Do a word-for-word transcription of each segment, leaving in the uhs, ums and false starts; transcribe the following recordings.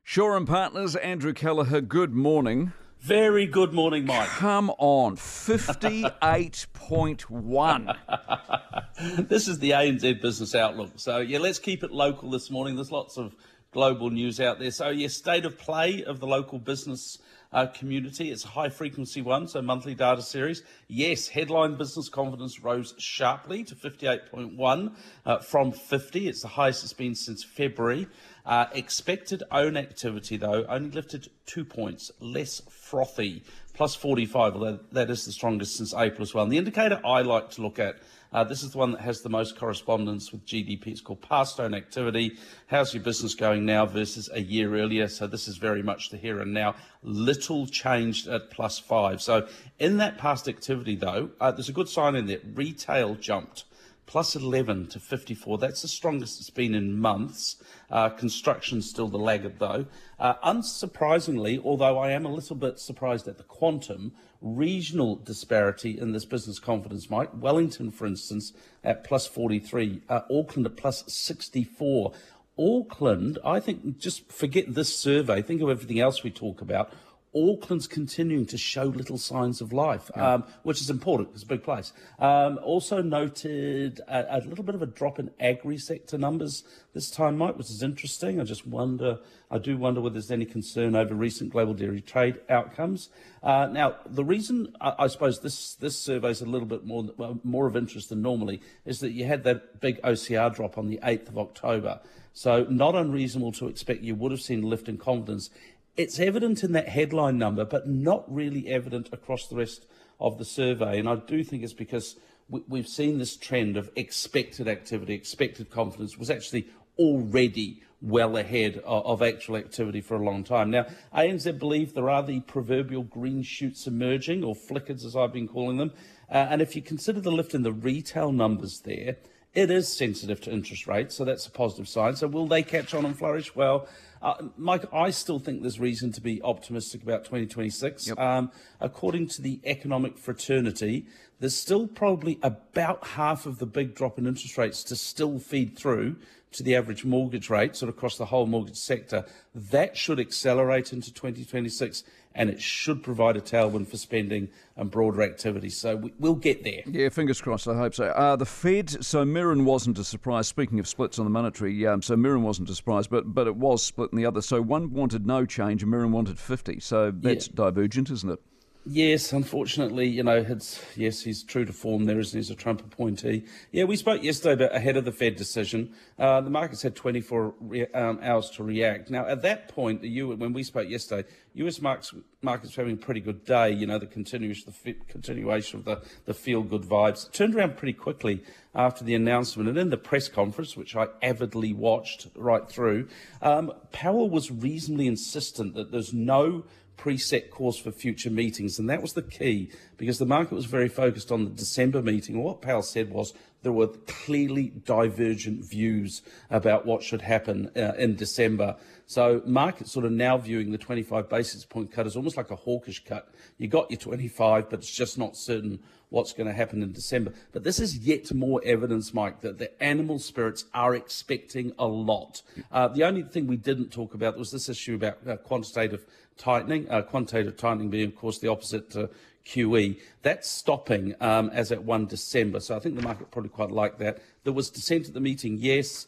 Shaw and Partners, Andrew Kelleher, good morning. Very good morning, Mike. Come on, fifty-eight point one. This is the A N Z Business Outlook. So, yeah, let's keep it local this morning. There's lots of global news out there. So, yeah, state of play of the local business uh, community. It's a high-frequency one, so monthly data series. Yes, headline business confidence rose sharply to fifty-eight point one uh, from fifty. It's the highest it's been since February. Uh, expected own activity, though, only lifted two points, less frothy, plus forty-five, although that is the strongest since April as well. And the indicator I like to look at, uh, this is the one that has the most correspondence with G D P. It's called past own activity. How's your business going now versus a year earlier? So this is very much the here and now. Little changed at plus five. So in that past activity, though, uh, there's a good sign in there. Retail jumped plus eleven to fifty-four. That's the strongest it's been in months. Uh, construction's still the laggard, though. Uh, unsurprisingly, although I am a little bit surprised at the quantum, regional disparity in this business confidence, Mike. Wellington, for instance, at plus forty-three. Uh, Auckland at plus sixty-four. Auckland, I think, just forget this survey. Think of everything else we talk about. Auckland's continuing to show little signs of life, yeah. um, which is important. It's a big place. Um, also noted a, a little bit of a drop in agri-sector numbers this time, Mike, which is interesting. I just wonder, I do wonder whether there's any concern over recent global dairy trade outcomes. Uh, now, the reason I, I suppose this this survey is a little bit more well, more of interest than normally is that you had that big O C R drop on the eighth of October. So not unreasonable to expect you would have seen a lift in confidence. It's evident in that headline number, but not really evident across the rest of the survey. And I do think it's because we, we've seen this trend of expected activity, expected confidence was actually already well ahead of, of actual activity for a long time. Now, A N Z believe there are the proverbial green shoots emerging, or flickers as I've been calling them. Uh, and if you consider the lift in the retail numbers there, it is sensitive to interest rates, so that's a positive sign. So will they catch on and flourish? Well, uh, Mike, I still think there's reason to be optimistic about twenty twenty-six. Yep. Um, according to the Economic Fraternity, there's still probably about half of the big drop in interest rates to still feed through to the average mortgage rate, sort of across the whole mortgage sector. That should accelerate into twenty twenty-six, and it should provide a tailwind for spending and broader activity. So we, we'll get there. Yeah, fingers crossed, I hope so. Uh, the Fed, so Mirren wasn't a surprise. Speaking of splits on the monetary, um, so Mirren wasn't a surprise, but but it was split in the other. So one wanted no change and Mirren wanted fifty. So that's yeah. divergent, isn't it? Yes, unfortunately, you know, it's, yes, he's true to form there, isn't he, as a Trump appointee. Yeah, we spoke yesterday about ahead of the Fed decision. Uh, the markets had twenty-four re- um, hours to react. Now, at that point, the U- when we spoke yesterday, U S markets, markets were having a pretty good day, you know, the continuation, the fi- continuation of the, the feel-good vibes. It turned around pretty quickly after the announcement. And in the press conference, which I avidly watched right through, um, Powell was reasonably insistent that there's no preset course for future meetings, and that was the key because the market was very focused on the December meeting. What Powell said was there were clearly divergent views about what should happen uh, in December. So markets sort of now viewing the twenty-five basis point cut as almost like a hawkish cut. You got your twenty-five, but it's just not certain what's going to happen in December. But this is yet more evidence, Mike, that the animal spirits are expecting a lot. Uh, the only thing we didn't talk about was this issue about uh, quantitative tightening, uh, quantitative tightening being, of course, the opposite to Q E. That's stopping um, as at the first of December, so I think the market probably quite liked that. There was dissent at the meeting, yes.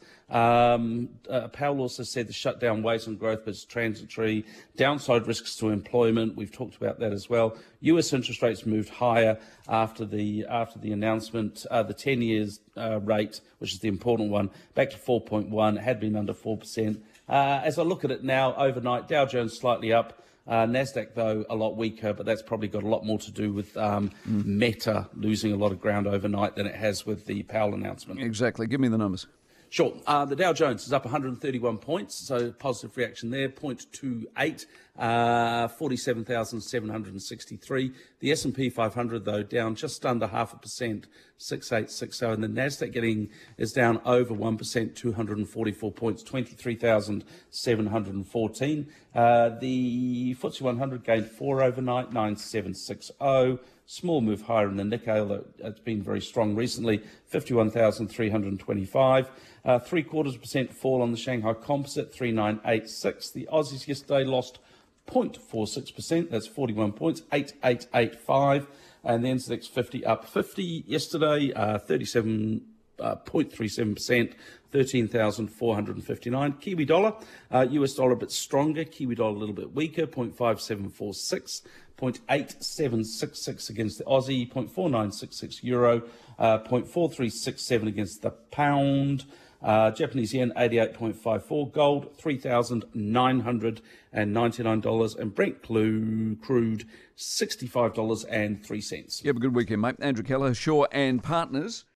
Um, uh, Powell also said the shutdown weighs on growth, but it's transitory. Downside risks to employment, we've talked about that as well. U S interest rates moved higher after the after the announcement. Uh, the ten years uh, rate, which is the important one, back to four point one, had been under four percent. Uh, as I look at it now, overnight, Dow Jones slightly up. Uh, NASDAQ, though, a lot weaker, but that's probably got a lot more to do with um, mm. Meta losing a lot of ground overnight than it has with the Powell announcement. Exactly. Give me the numbers. Sure. Uh, the Dow Jones is up one hundred thirty-one points, so positive reaction there, zero point two eight, uh, forty-seven thousand seven hundred sixty-three. The S and P five hundred, though, down just under half a percent, six eight six zero, and the Nasdaq getting is down over one percent, two hundred forty-four points, twenty-three thousand seven hundred fourteen. Uh, the F T S E one hundred gained four overnight, nine seven six zero. Small move higher in the Nikkei, although it's been very strong recently, fifty-one thousand three hundred twenty-five. Uh, three quarters of a percent fall on the Shanghai Composite, three nine eight six. The Aussies yesterday lost zero point four six percent, that's forty-one points, eight eight eight five. And the N Z X fifty up fifty yesterday, uh, thirty-seven point three seven percent, thirteen thousand four hundred fifty-nine. Kiwi dollar, uh, U S dollar a bit stronger, Kiwi dollar a little bit weaker, zero point five seven four six, zero point eight seven six six against the Aussie, zero point four nine six six euro, uh, zero point four three six seven against the pound. Uh, Japanese yen, eighty-eight point five four. Gold, three thousand nine hundred ninety-nine dollars. And Brent crude, sixty-five dollars and three cents. You have a good weekend, mate. Andrew Keller, Shaw and Partners.